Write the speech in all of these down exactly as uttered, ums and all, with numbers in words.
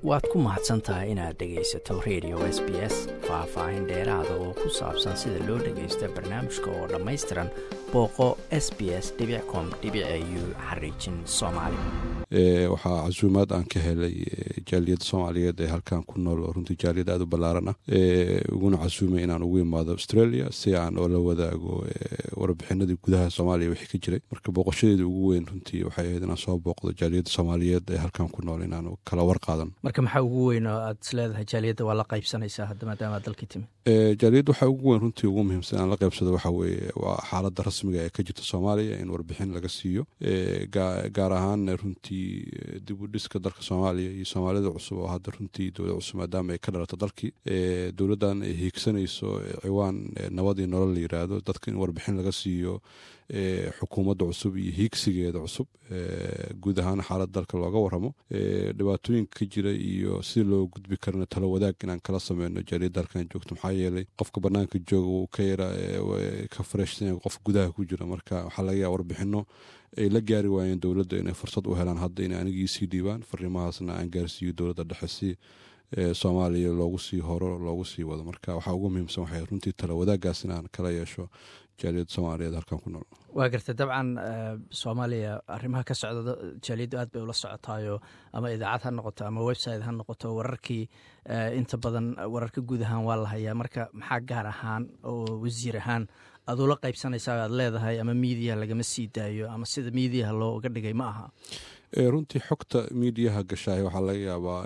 waad ku mahadsan tahay inaad dhegaysato radio S B S. Faahfaahin dheeraada oo ku saabsan sida loo dhagaysto barnaamijka oo dhammaystiran booqo s b s dot com dot a u xariijin soomaali. waxaa casuumaad aan ka helay jaaliyadda Soomaaliyeed ee halkan ku nool oo runtii jaaliyad aad u ballaaran ah uguna casuumay inaan ugu imaado Australia si aan oo la wadaago warbixinadii gudaha Soomaaliya wixii ka jiray. marka booqashadeedu ugu weyn runtii waxay ahayd inaan soo booqdo jaaliyadda Soomaaliyeed ee halkan ku nool inaan kala warqaadan. marka maxaa ugu weyn oo aad isleedahay jaaliyadda waa la qaybsanaysaa hadda maadaama dalkii timi? ee jaaliyadda waxa ugu weyn runtii ugu muhiimsan aan la qaybsado waxa weeye waa xaaladda rasmiga ee ka jirta Soomaaliya in warbixin laga siiyo ee gaar ahaan runtii dib u dhiska dalka Soomaaliya iyo Soomaalida cusub oo hadda runtii dowladda cusub maadaama ay ka dhalato dalkii ee dowladdan ay hiigsanayso ciwaan nabad iyo nolol la yiraahdo dadka in warbixin laga siiyo ee xukuumadda cusub iyo hiigsigeeda cusub ee guud ahaan xaaladda dalka looga warramo ee dhibaatooyinka ka jira iyo si loo gudbi karno talo wadaag inaan kala sameeyno jaaliyadda halkan joogto maxaa yeelay qofka banaanka jooga uu ka yara ka farashsan qof gudaha ku jira marka waxa laga yaabaa warbixino ay la gaari waayeen dowladda inay fursad u helaan hadda inay anigii sii dhiibaan fariimahaasna aan gaarsiiyo dowladda dhexe si Soomaaliya loogu sii horo loogu sii wado. marka waxa ugu muhiimsan waxay runtii talo wadaagaas inaan kala yeesho jaaliyadda Soomaaliyeed halkan ku nool. waa gartay dabcan Soomaaliya arrimaha ka socda jaaliyaddu aad bay ula socotaayo ama idaacad ha noqoto ama website ha noqoto wararkii inta badan wararka guud ahaan waa la hayaa. marka maxaa gaar ahaan oo wasiir ahaan aad ula qaybsanaysaa aad leedahay ama miidiya lagama sii daayo ama sida miidiyaha looga dhigay ma aha? runtii xogta miidiyaha gashaay waxaa laga yaabaa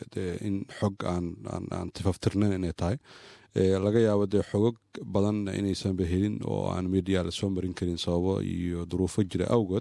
in xog aan aan tifaftirnayn inay tahay laga yaabo dee xogog badan inaysan helin oo aan miidiya la soo marin karin sababo iyo duruufo jira awgood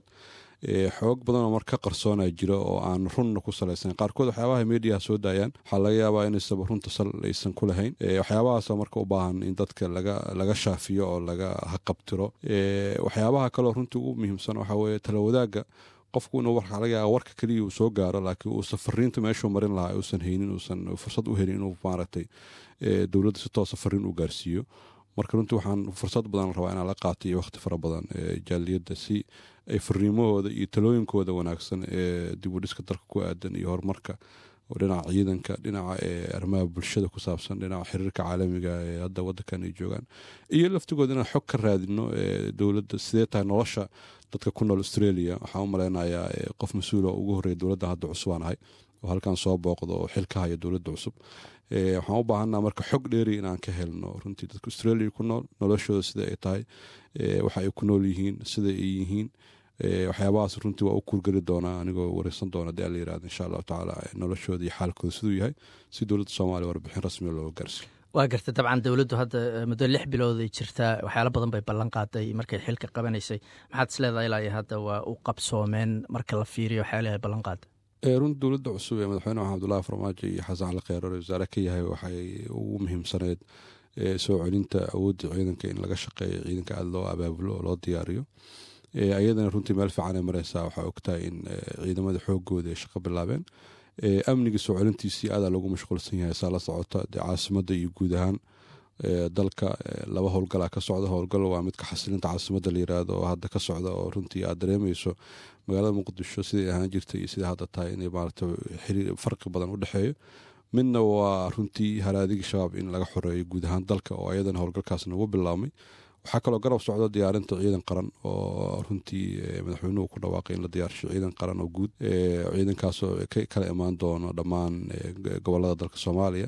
xog badan oo marka qarsoona jira oo aan runna ku salaysan qaarkood waxyaabaha miidiyaha soo daayaan waxaa laga yaabaa in sabab runta sal aysan ku lahayn waxyaabahaas marka u baahan in dadka laga laga shaafiyo oo laga haqabtiro waxyaabaha kale oo runtii ugu muhiimsan waxa weeye talo wadaaga qofku inuu warka laga yaabo warka kaliya uu soo gaaro laakiin uu safariinta meeshuu marin lahaa uusan haynin uusan fursad u helin inuu maaragtay dowladda si toos safariin u gaarsiiyo. marka runtii waxaan fursad badan rabaa inaan la qaato iyo waqti fara badan jaaliyadda si ay fariimahooda iyo talooyinkooda wanaagsan ee dib u dhiska dalka ku aadan iyo horumarka oo dhinaca ciidanka dhinaca arrimaha bulshada ku saabsan dhinaca xiriirka caalamiga ee hadda waddankan ay joogaan iyo laftigooda inaan xog ka raadino dowladda sidee tahay nolosha dadka ku nool Australia. waxaan u maleynayaa qof mas-uul oo ugu horreeya dowladda hadda cusub aan ahay oo halkan soo booqdo oo xil ka haya dowladda cusub waxaan u baahanaa marka xog dheeri inaan ka helno runtii dadka Australia ku nool noloshooda sida ay tahay waxa ay ku nool yihiin sida ay yihiin waxyaabahaas runtii waa u kurgeli doonaa anigoo wareysan doona dee la yiraahdo insha Allah taala noloshooda iyo xaalkooda siduu yahay si dowladda Soomaaliya warbixin rasmi loo gaarsiiyo. waa gartay dabcan dowladdu hadda muddo lix bilood ay jirtaa waxyaalo badan bay ballan qaaday markay xilka qabanaysay. maxaad isleedahay ilaa hadda waa u qabsoomeen marka la fiiriyo waxyaalaha ay ballan qaaday? runtii dowladda cusub ee madaxweyne Maxamed Abdullaahi Farmaajo iyo Xasan Cali Kheyr oo wasaare ka yahay waxay ugu muhiimsaneed soo celinta awoodda ciidanka in laga shaqeeyo ciidanka aad loo abaabulo oo loo diyaariyo ayadana runtii meel fiican ay maraysaa. waxaa ogtahay in ciidamada xoogooda ay shaqo bilaabeen amniga soo celintiisii aad loogu mashquulsan yahay saa la socota caasimadda iyo guud ahaan dalka laba howlgal ka socda. howlgal waa midka xasilinta caasimadda la yiraahdo oo hadda ka socda oo runtii aad dareemayso magaalada Muqdisho sidii ahaan jirtay iyo sidii hadda tahay inay maaragtay xiriir farqi badan u dhaxeeyo. midna waa runtii haraadiga shabaab in laga xoreeyo guud ahaan dalka oo ayadana howlgalkaasna ugu bilaabmay. waxaa kaloo garab socda diyaarinta ciidan qaran oo runtii madaxweynuhu ku dhawaaqay in la diyaarsho ciidan qaran oo guud ciidankaasoo kala imaan doono dhammaan gobolada dalka Soomaaliya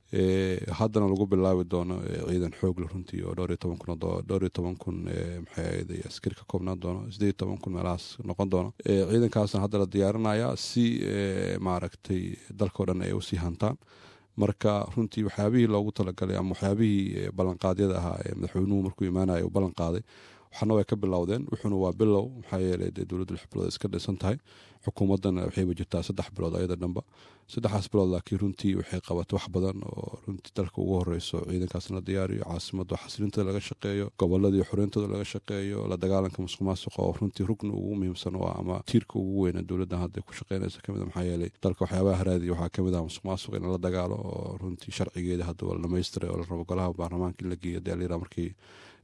haddana lagu bilaabi doono ciidan xoog leh runtii oo dhowr iyo toban kun dhowr iyo toban kun maxay ahayd askari ka koobnaan doono siddeed iyo toban kun meelahaas noqon doono ciidankaasna hadda la diyaarinayaa si maaragtay dalka oo dhan ay usii hantaan. marka runtii waxyaabihii loogu talagalay ama waxyaabihii ballanqaadyada ahaa ee madaxweynuhu markuu imaanayo uu ballan qaaday waxaana way ka bilowdeen wuxuuna waa bilow maxaa yeelay dee dowladdu lix bilood iska dhisan tahay xukuumaddana waxayba jirtaa saddex bilood ayada dhanba saddexaas bilood laakiin runtii waxay qabatay wax badan oo runtii dalka ugu horeyso ciidankaasna la diyaariyo caasimadda xasilintada laga shaqeeyo gobolladii xoreyntooda laga shaqeeyo la dagaalanka musuqmaasuqa oo runtii rugni ugu muhiimsan oo ama tiirka ugu weyn dowladdan hadda ku shaqeynaysa kamid maxaa yeelay dalka waxyaabaha haraadiya waxaa kamid ah musuqmaasuq in la dagaalo oo runtii sharcigeeda hadda waa la dhamaystiray oo la rabo golaha baarlamaanka in la geeyo dee la yiraahdo markii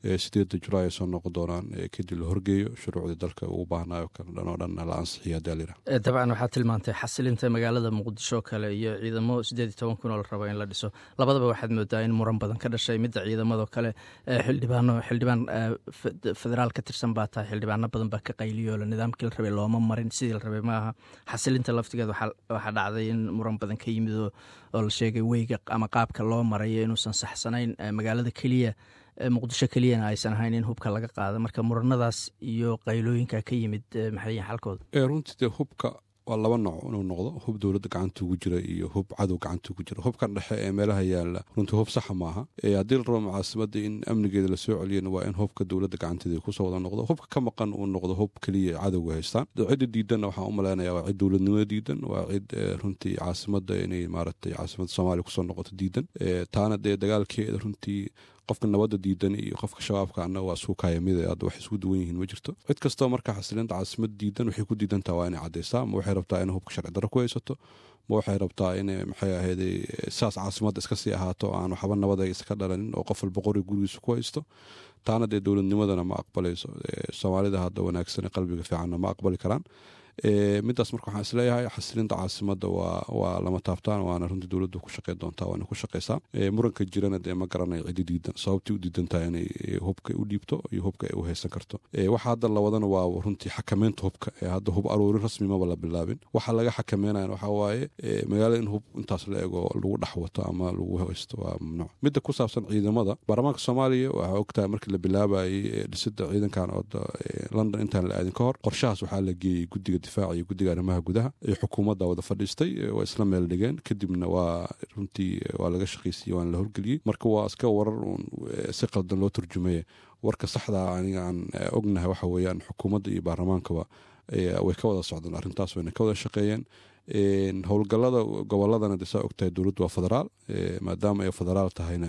sideeda julaay ay soo noqon doonaan kadib la horgeeyo shuruucdii dalka ugu baahnayo kale dhan oo dhan la ansixiyo haddii la yidhaha. dabcan waxaad tilmaantay xasilinta magaalada muqdisho kale iyo ciidamo siddeed iyo toban kun oo la rabo in la dhiso labadaba waxaad moodaa in muran badan ka dhashay midda ciidamado kale xildhibaano xildhibaan federaal ka tirsan baa tahay xildhibaano badan baa ka qayliyo nidaamkii la rabay looma marin sidii la rabay maaha. xasilinta laftigeed waxaa dhacday in muran badan ka yimid oo la sheegay weyga ama qaabka loo marayo inuusan saxsanayn magaalada keliya muqdisho keliyana aysan ahayn in hubka laga qaado. marka muranadaas iyo qaylooyinka ka yimid maxay yihiin xalkooda? runtii dee hubka waa laba nooc inuu noqdo hub dowladda gacanta ugu jira iyo hub cadow gacanta ugu jira. hubkan dhexe ee meelaha yaala runtii hub saxa maaha. haddii la rabo mucaasimada in amnigeeda lasoo celiyana waa in hubka dowladda gacanteeda kusoo wada noqdo. hubka ka maqan uu noqdo hub keliya cadowga haystaan. cidda diidanna waxaan u malaynaya waa cid dowladnimada diidan, waa cid runtii caasimada inay maaragtay caasimada soomaaliya kusoo noqoto diidan. taana dee dagaalkeeda runtii qofka nabadda diidan iyo qofka shabaabka annaga waa isku kaayamida hadda wax isku duwan yihiin ma jirto. cid kastoo marka xasilinta caasimada diidan waxay ku diidantaha waa inay caddaysaa. ma waxay rabtaa inay hubka sharci darro ku haysato, ma waxay rabtaa inay maxay ahayday saas caasimadda iska sii ahaato aan waxba nabada iska dhalanin oo qof walba qori gurigiisa ku haysto. taana dee dowladnimadana ma aqbalayso. soomaalida hadda wanaagsan qalbiga fiicanna ma aqbali karaan. midaas marka waxaan isleeyahay xasilinta caasimada waa lama taabtaan, waana runtii dowladdu ku shaqey doontaa, waana ku shaqeysaa. muranka jirana dee ma garanayo cidi diidan sababtii u diidantaha inay hubka u dhiibto iyo hubka ay u haysan karto. waxa hadda la wadana waa runtii xakameynta hubka. hadda hub aruurin rasmi maba la bilaabin. waxa laga xakameynaya waxaa waaye magaalada in hub intaas la ego lagu dhex wato ama lagu haysto waa mamnuuc. midda ku saabsan ciidamada baarlamaanka soomaaliya waxaa ogtahay markii la bilaabayay dhisida ciidankan oo london intaan la aadin ka hor qorshahaas waxaa la geeyey guddiga difaac iyo guddiga arrimaha gudaha ee xukuumadda wada fadhiistay waa isla meel dhigeen. kadibna waa runtii waa laga shaqaysiyey waana la horgeliyey. marka waa iska warar uun si qaldan loo turjumaya. warka saxda aniga aan ognahay waxa weeyaan xukuumadda iyo baarlamaankaba way ka wada socdaan arrintaas, wayna ka wada shaqeeyeen. howlgallada goboladana de saa ogtahay dowladdu waa federaal, maadaama ay federaal tahayna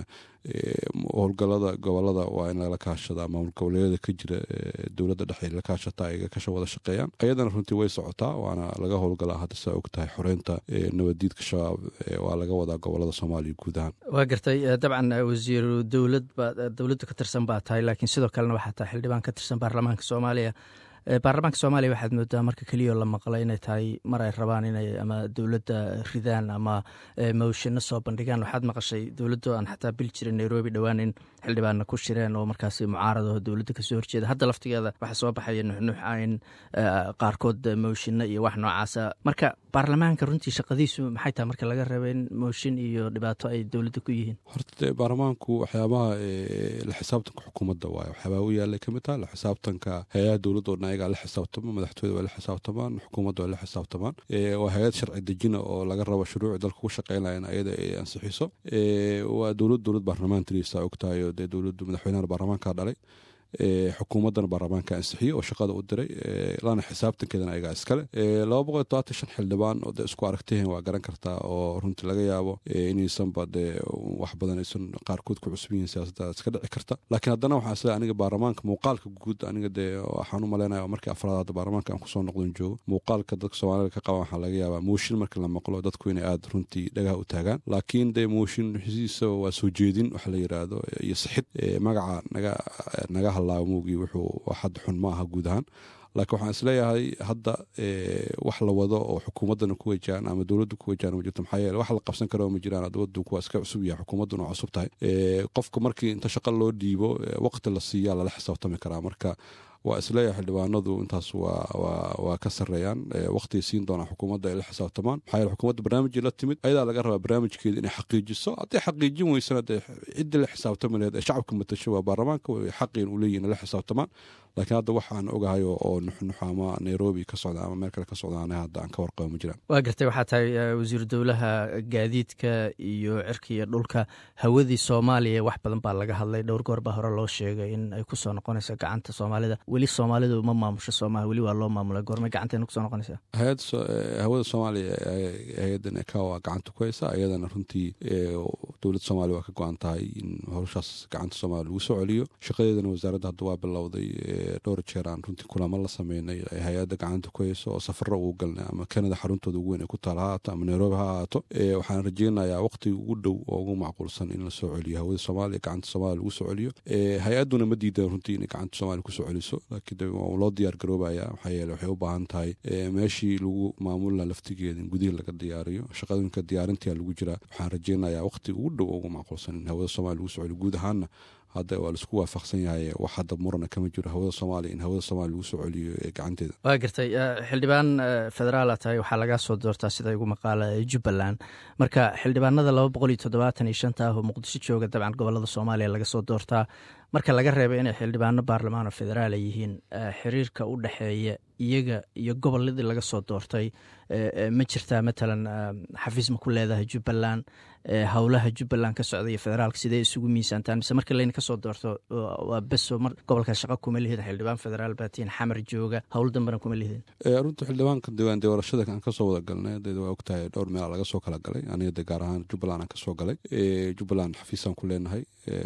howlgallada gobolada waa in lala kaashada maamul goboleedyada ka jira dowladda dhexe la kaashataa ay kasha wada shaqeeyaan. ayadana runtii way socotaa, waana laga howlgalaa hadda saa ogtahay xoreynta nabaddiidka shabaab waa laga wadaa gobolada soomaaliya guud ahaan. waa gartay. dabcan wasiiru dowlad baa dowladda ka tirsan baa tahay, laakiin sidoo kalena waxaa tahay xildhibaan ka tirsan baarlamaanka soomaaliya. baarlamaanka soomaaliya waxaad moodaa marka keliyao la maqla inay tahay mar ay rabaan inay ama dowladda ridaan ama mowshino soo bandhigaan. waxaad maqashay dowladdo aan xataa bil jirin nairobi dhowaan in xildhibaanna ku shireen oo markaasi mucaarado dowladda kasoo horjeeda. hadda laftigeeda waxaa soo baxaya nuxnuuxa in qaarkood mowshino iyo wax noocaasa. marka baarlamaanka runtii shaqadiisu maxay tahay marka laga raba in mooshin iyo dhibaato ay dowladda ku yihiin? horta dee baarlamaanku waxyaabaha la xisaabtanka xukuumadda waaye waxyaabaha u yaallay ka mid taha la xisaabtanka hay-adaha dowladda oo dhan ayagaa la xisaabtamo, madaxtooyada waa la xisaabtamaan, xukuumadda waa la xisaabtamaan. waa hay-ad sharci dejina oo laga rabo shuruuci dalka ku shaqeynaya in ayada ay ansixiso. waa dowlad dowlad baarlamaan tiriisa ogtahayo dee dowladdu madaxweynaha baarlamaankaa dhalay, xukuumaddana baarlamaanka ansixiye oo shaqada u diray, lana xisaabtankeedana ayagaa iskale. laba boqol iyo todobaatan shan xildhibaan oo dee isku aragtihen waa garan kartaa oo runtii laga yaabo inaysanba dee wax badan aysan qaarkood ku cusub yihiin siyaasadda iska dhici karta. laakiin haddana waxaan isleeyahay aniga baarlamaanka muuqaalka guud aniga dee waxaan u malaynaya markii afraad hadda baarlamaanka aan kusoo noqdon joogo muuqaalka dadka soomaalida ka qaban waxaa laga yaabaa mooshin markii la maqlo dadku inay aada runtii dhagaha u taagaan. laakiin dee mooshin nuxisiisa waa soo jeedin wax la yiraahdo iyo sixid magaca naga naga mugii wuxuu xad xun ma aha guud ahaan. laakiin waxaan isleeyahay hadda wax la wado oo xukuumaddana ku wajaan ama dowladdu ku wajaan ma jirto. maxaa yeele wax la qabsan karo ma jiraan. dowladdu kuwa iska cusub yahay, xukuumadduna waa cusub tahay. qofka markii inta shaqo loo dhiibo waqti la siiyaa lala xisaabtami karaa. marka waa isleeyahay xildhibaanadu intaas waa ka sarreeyaan, waqtiay siin doonaan xukuumadda ay la xisaabtamaan. maxaa yeele xukuumadda barnaamijii la timid ayadaa laga rabaa barnaamijkeeda inay xaqiijiso. hadday xaqiijin weysana dee ciddii la xisaabtami laheed ee shacabka matasho waa baarlamaanka, way xaqiin u leeyihin la xisaabtamaan. laakiin hadda waxaan ogahay oo nuxnuxa ama nairobi ka socda ama meel kale ka socdaana hadda aan ka warqabo ma jiraan. waa gartay. waxaa tahay wasiiru dowlaha gaadiidka iyo cirka iyo dhulka. hawadii soomaaliya wax badan baa laga hadlay, dhowr goor baa hore loo sheegay in ay kusoo noqonayso gacanta soomaalida. weli soomaalidu ma maamusho soomaha, weli waa loo maamulay. goormay gacanteena kusoo noqonaysaa? hay-ad hawada soomaaliya hay-adan eka waa gacanta ku haysa. ayadana runtii dowladda soomaaliya waa ka go-an tahay in howshaas gacanta soomaaliya lagu soo celiyo. shaqadeedana wasaaradda hadda waa bilowday dhowr jeer aan runtii kulamo la sameynay ay hay-adda gacanta ku hayso oo safaro ugu galnay ama Canada xaruntooda ugu weyn ay ku taal ha ahaato ama Nairobi ha ahaato waxaan rajeynayaa waqtiga ugu dhow oo ugu macquulsan in la soo celiyo hawada Soomaaliya gacanta Soomaaliya lagu soo celiyo hay-adduna ma diidan runtii in gacanta Soomaaliya ku soo celiso laakiin waa loo diyaar garoobaya maxaa yeelay waxay u baahan tahay meeshii lagu maamulna laftigeeda in gudihi laga diyaariyo shaqooyinka diyaarinta lagu jira waxaan rajeynayaa waqtiga ugu dhow oo ugu macquulsan in hawada Soomaaliya lagu soo celiyo guud ahaanna hadda waa laisku waafaqsan yahay wax hadda murana kama jiro hawada Soomaaliya in hawada Soomaaliya lagu soo celiyo ee gacanteeda waa gartay xildhibaan federaal tahay waxaa laga soo doortaa sida ugu maqaala Jubbaland marka xildhibaanada laba boqol iyo toddobaatan iyo shan ah oo Muqdisho jooga dabcan gobolada Soomaaliya laga soo doortaa marka laga reebay inay xildhibaano baarlamaan federaal yihiin xiriirka u dhaxeeya iyaga iyo goboladii laga soo doortay ma jirtaa matalan xafiis ma ku leedahay Jubbaland hawlaha Jubbaland ka socda iyo federaalka sidee isugu miisaantaan mise marka layna ka soo doorto waa bes mar gobolka shaqo kuma lihid xildhibaan federaal baatiin xamar jooga hawl dambana kuma lihid runtii xildhibaanka diiwaan doorashada aan ka soo wada galnay dad waa ogtahay dhowr meel laga soo kala galay aniga gaar ahaan Jubbaland aan ka soo galay Jubbaland xafiisaan ku leenahay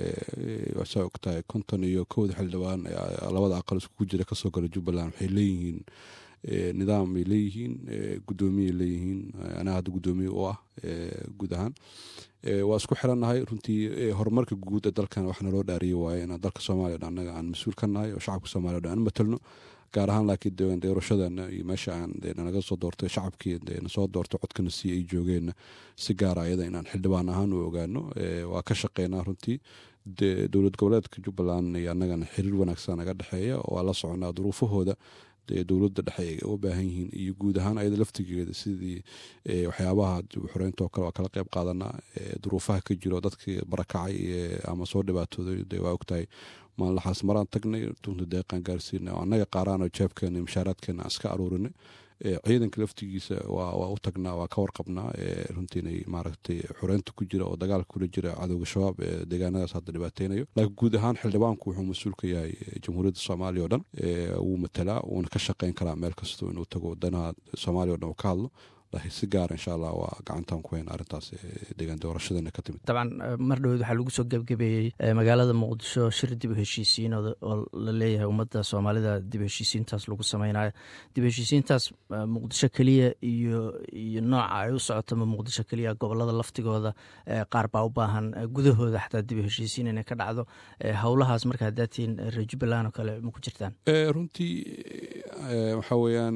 waxaa ogtahay konton iyo kowda xildhibaan labada aqal isku jira ka soo galay Jubbaland waxay leeyihiin nidaam ay leeyihiin gudoomiye leeyihiin ana hadda gudoomiye u ah guud ahaan waa isku xirannahay runtii horumarka guud ee dalkan waxna loo dhaariyay waaye in dalka Soomaaliya anaga aan mas'uul ka nahay oo shacabka Soomaaliya dhan matalno gaar ahaan laakiin deegaan doorashadana iyo meesha aan naga soo doortay shacabkii na soo doortay codkana si ay joogeen si gaar ah ayada inaan xildhibaan ahaan u ogaano waa ka shaqeynaa runtii dowlad goboleedka Jubbaland iyo annagana xiriir wanaagsan naga dhaxeeya oo la soconaa duruufahooda dowladda dhexe ay u baahan yihiin iyo guud ahaan ayada laftigeeda sidii waxyaabaha xoreynta oo kale waa kala qayb qaadanaa duruufaha ka jiro dadkii barakacay ama soo dhibaatooday waa ogtahay maalaxaas maraan tagnay runta deeqaan gaarsiinay oo annaga qaaraan oo jeebkeena mushaaraadkeena iska aruurinay ciidanka laftigiisa waa u tagnaa waa ka warqabnaa runtii inay maaragtay xoreynta ku jira oo dagaalka kula jira cadowga shabaab ee deegaanadaas hadda dhibaateynayo laakiin guud ahaan xildhibaanku wuxuu mas-uul ka yahay jamhuuriyadda Soomaaliya oo dhan wuu matalaa wuuna ka shaqeyn karaa meel kastoo inuu tago danaha Soomaaliya oo dhan uu ka hadlo laakiin si gaar insha Allah waa gacantaan ku hayn arrintaas deegaan doorashadana ka timid dabcan mar dhow waxaa lagu soo gabgabeeyey magaalada Muqdisho shir dib u heshiisiin oo la leeyahay ummadda Soomaalida dib u heshiisiintaas lagu sameynayo dib u heshiisiintaas Muqdisho kaliya iyo iyo nooca ay u socoto Muqdisho kaliya gobolada laftigooda qaar baa u baahan gudahooda xataa dib u heshiisiin inay ka dhacdo hawlahaas marka daatiin reer Jubbaland oo kale ma ku jirtaan runtii waxa weeyaan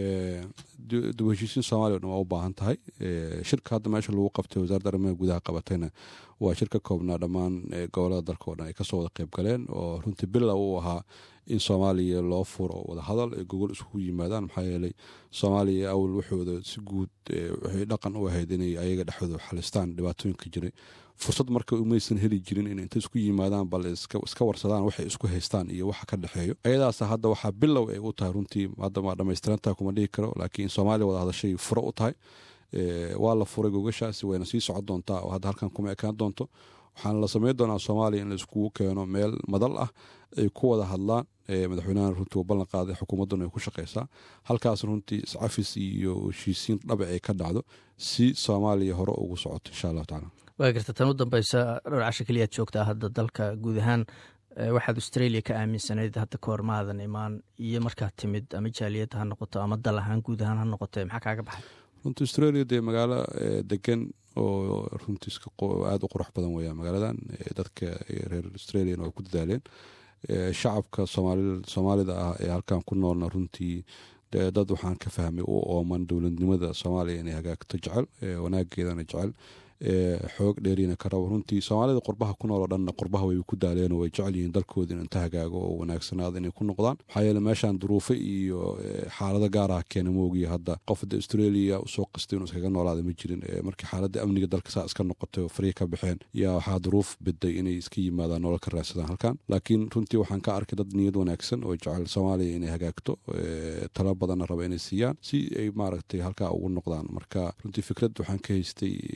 dib u heshiisiin Soomaaliya waa u baahan tahay shirka hadda meesha lagu qabtay wasaaradda arrimaha gudaha qabatayna waa shir ka koobnaa dhammaan gobolada dalka oo dhan ay kasoo wada qayb galeen oo runtii bilow u ahaa in Soomaaliya loo furo wada hadal ee gogol isku yimaadaan maxaa yeelay Soomaaliya awal waxooda si guud waxay dhaqan u ahayd inay ayaga dhexdooda xalistaan dhibaatooyinka jiray fursad marka umaysan heli jirin in inta isku yimaadaan bal iska warsadaan waxay isku haystaan iyo waxa ka dhaxeeyo ayadaas hadda waxaa bilow ay u tahay runtii hadda ma dhamaystirantaa kuma dhihi karo laakiin Soomaaliya wada hadashay furo u tahay waa la furay gogashaasi wayna sii socon doontaa oo hadda halkan kuma ekaan doonto waxaan la sameyn doonaa Soomaaliya in la iskugu keeno meel madal ah ay ku wada hadlaan madaxweynaha runtii uu ballan qaaday xukuumadduna ay ku shaqeysaa halkaas runtii iscafis iyo heshiisiin dhabic ay ka dhacdo si Soomaaliya hore ugu socoto insha Allah taala waa garta tan u dambaysa dhowr casho kaliya joogtaa hadda dalka guud ahaan waxaad Australia ka aaminsanayd hadda ka hor maadan imaan iyo markaad timid ama jaaliyad ha noqoto ama dal ahaan guud ahaan ha noqoto maxaa kaaga baxay runtii Australia dee magaalo degan oo runtii aad u qurux badan weeyaa magaaladan dadka reer Australia oo ku dadaaleen shacabka Soomaalida ah ee halkan ku noolna runtii dad waxaan ka fahmay oo ooman dowladnimada Soomaaliya inay hagaagto jecel wanaageedana jecel xoog dheerina ka rabo runtii Soomaalida qurbaha ku nool oo dhan qurbaha way ku daaleen oo way jecel yihiin dalkooda in inta hagaago oo wanaagsanaad inay ku noqdaan maxaa yeelay meeshan duruufo iyo xaalado gaar ah keena moogiya hadda qofda Australia u soo qastay inuu iskaga noolaado ma jirin markii xaaladda amniga dalka saa iska noqotay oo fariiq ka baxeen yaa waxaa duruuf biday inay iska yimaadaan nolol ka raadsadaan halkan laakiin runtii waxaan ka arkay dad niyad wanaagsan oo jecel Soomaaliya inay hagaagto talo badan raba inay siiyaan si ay maaragtay halka ugu noqdaan marka runtii fikrad waxaan ka haystay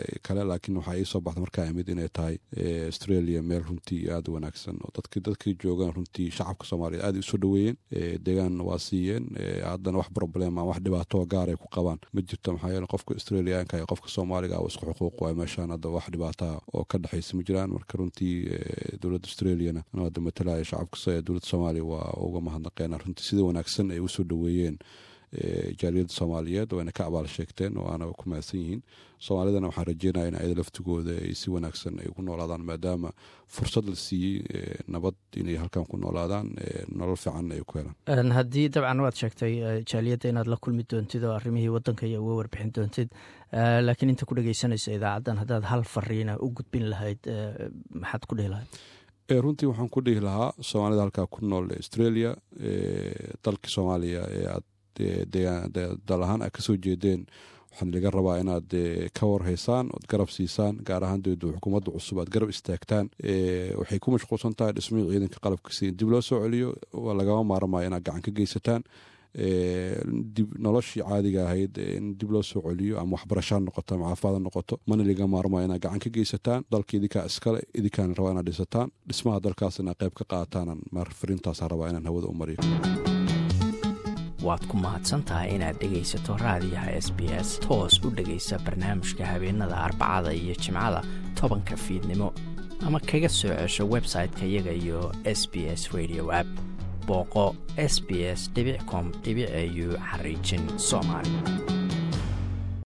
kale laakiin waxaa ii soo baxda markaa imid inay tahay Australia meel runtii aad u wanaagsan oo dadkii dadkii joogaan runtii shacabka Soomaaliyeed aad u soo dhaweeyeen deegaan waa siiyeen haddana wax problem ama wax dhibaato gaar ay ku qabaan ma jirto maxaa yeelay qofka Australiaanka iyo qofka Soomaaliga ah isku xuquuq waa meeshaan hadda wax dhibaato oo ka dhaxaysa ma jiraan marka runtii dowladda Australiana hadda matalaya shacabka dowladda Soomaaliya waa uga mahadnaqeen runtii sida wanaagsan ay u soo dhaweeyeen jaaliyadda Soomaaliyeed oo ay ka abaal sheegteen oo aan ku maasan yihiin Soomaalidana waxaan rajeynayaa in ay laftigooda ay si wanaagsan ay ku noolaadaan maadaama fursad la siiyay nabad inay halkan ku noolaadaan nolol fiican ay ku helaan haddii dabcan waad sheegtay jaaliyadda inaad la kulmi doontid oo arrimihii waddanka iyo uga warbixin doontid laakiin inta ku dhageysanaysa idaacaddan haddaad hal fariina u gudbin lahayd maxaad ku dhihi lahayd runtii waxaan ku dhihi lahaa Soomaalida halkaa ku nool Australia dalkii Soomaaliya ee aad dal ahaan aad ka soo jeedeen waxaan laga rabaa inaad ka warhaysaan ood garab siisaan gaar ahaan dowladda xukuumadda cusub aad garab istaagtaan waxay ku mashquulsan tahay dhismihii ciidanka qalabkiisa in dib loo soo celiyo waa lagama maarmaya inaad gacan ka geysataan noloshii caadiga ahayd in dib loo soo celiyo ama waxbarashaan noqoto ama caafimaad noqoto mana laga maarmaya inaad gacan ka geysataan dalka idinkaa iskale idinkaan rabaa inaad dhisataan dhismaha dalkaas inaad qayb ka qaataanaan maar fariintaasaan rabaa inaan hawada u mariyo waad ku mahadsan tahay inaad dhegaysato raadiyaha S B S toos u dhegaysa barnaamijka habeenada arbacada iyo jimcada tobanka fiidnimo ama kaga soo cesho website-ka iyaga iyo S B S Radio app booqo s b s dot com dot a u xariijin Soomaali.